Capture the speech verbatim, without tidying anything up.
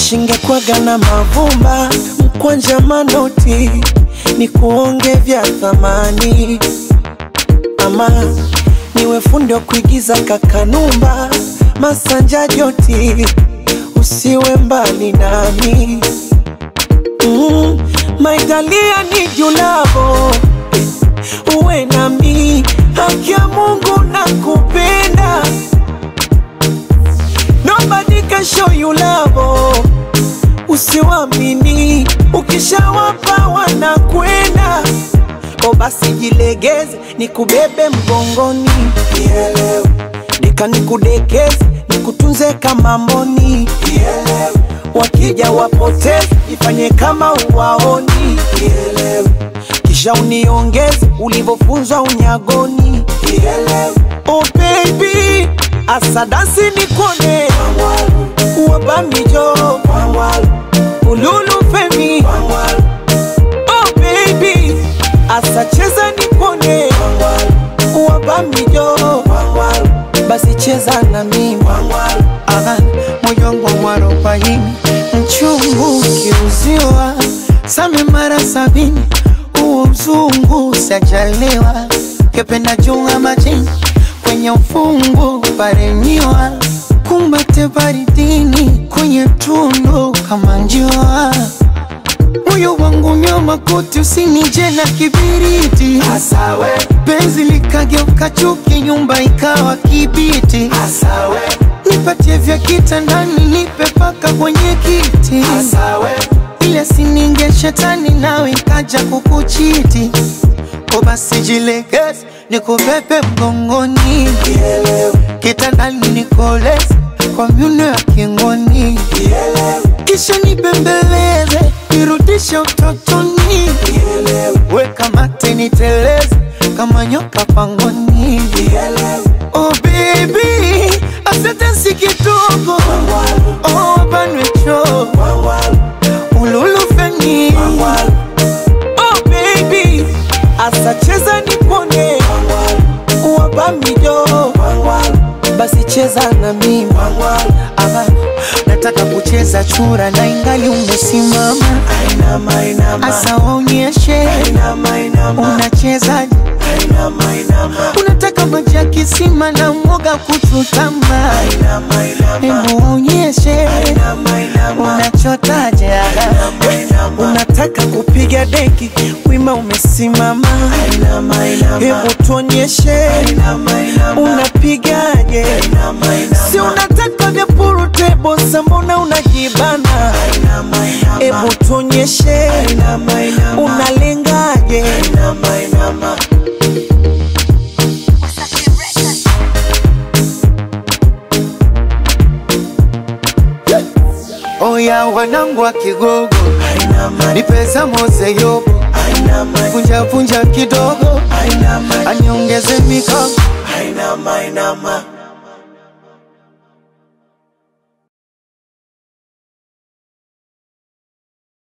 Shingekwaga na mavumba, mkwanja manoti, ni kuonge vya thamani. Ama niwe fundi wa kuigiza kakanumba, masanja joti, usiwe mbali nami. Mm, my Dalia need you love, uwe nami, haki ya Mungu nakupenda. Nobody can show you love, usiwamini, ukishawapa wanakwenda. O basi jilegeze, nikubebe mgongoni, nielewe. Nika nikudekeze, nikutunze kama mboni, nielewe. Wakija wapoteze, ifanye kama uwaoni, nielewe. Kisha uniongeze, ulivofunzwa unyagoni, nielewe. Oh baby, asadasi nikone, uwabamijo, ululu femi. Oh baby, asacheza nikone, uwabamijo, basi cheza na mimi. Aha, moyo wangu mwarobaini, mchungu kiuziwa, same mara sabini, uo uzungu sajaliwa. Kependa junga majini, kwenye ufungu paremiwa. Kumbate baridini, kwenye tundu kama njiwa. Moyo wangu nyoma kuti, usinije na kibiriti. Asawe penzi likageuka chuki, nyumba ikawa kibiti. Asawe nipatie vya kitandani, nipe paka kwenye kiti. Asawe ile sininge shetani, nawe ikaja kukuchiti. O basi jilegeze, nikubebe mgongoni, kitandani nikoleze kwa miuno ya kingoni. Kisha nibembeleze, nirudishe utotoni, weka mate niteleze kama nyoka pangoni. Oh baby, asante si kidogo, oh banwecho, ululu feni. Oh baby, asacheza nipone, uwabamijo, basi cheza na mimi. Ama nataka kucheza chura na ingali umesimama. Ainama, ainama, asa waonyeshe unachezaje. ainama, ainama, Unataka maji ya kisima na mwoga kuchutama. ainama, ainama, hebu waonyeshe unachotaje. Unataka kupiga deki, wima umesimama. Hebu tuonyeshe unapigaje. Si unataka vya purutebo, mbona unajibana. Hebu tuonyeshe unalengaje. Oya wanangu wa Kigogo, nipesa mose yobo, punja punja kidogo, aniongeze mikono. Ainama, ainama.